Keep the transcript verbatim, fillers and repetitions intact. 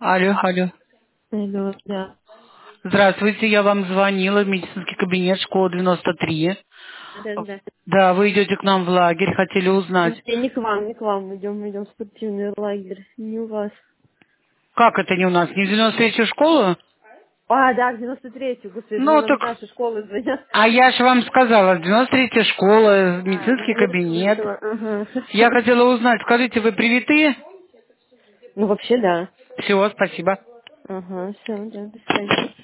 Алло, алло. Алло, да. Здравствуйте, я вам звонила в медицинский кабинет школа девяносто три. Да, да. Да, вы идете к нам в лагерь, хотели узнать. Не, не к вам, не к вам. Мы идем, мы идем в спортивный лагерь. Не у вас. Как это не у нас? Не в девяносто третью школу? А, да, в девяносто третью, господи, я Ну, думала, нам так... с нашей школы звонят. А я же вам сказала, девяносто третья школа, А, медицинский не кабинет. расслышала. Ага, Я хорошо. хотела узнать, скажите, вы привиты? Ну, вообще, да. Все, спасибо. Ага, все, да, до свидания.